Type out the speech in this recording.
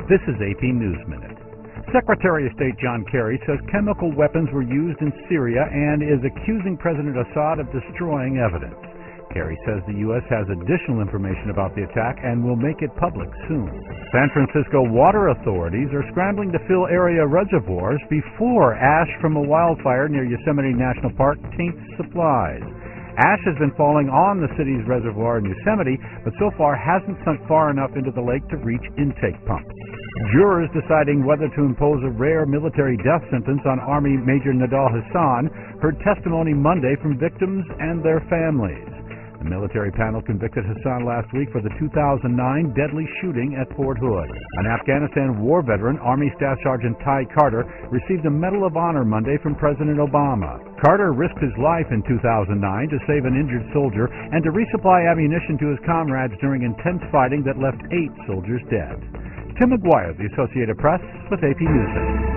This is AP News Minute. Secretary of State John Kerry says chemical weapons were used in Syria and is accusing President Assad of destroying evidence. Kerry says the U.S. has additional information about the attack and will make it public soon. San Francisco water authorities are scrambling to fill area reservoirs before ash from a wildfire near Yosemite National Park taints supplies. Ash has been falling on the city's reservoir in Yosemite, but so far hasn't sunk far enough into the lake to reach intake pumps. Jurors deciding whether to impose a rare military death sentence on Army Major Nidal Hasan heard testimony Monday from victims and their families. The military panel convicted Hasan last week for the 2009 deadly shooting at Fort Hood. An Afghanistan war veteran, Army Staff Sergeant Ty Carter, received a Medal of Honor Monday from President Obama. Carter risked his life in 2009 to save an injured soldier and to resupply ammunition to his comrades during intense fighting that left 8 soldiers dead. Tim McGuire, The Associated Press, with AP News.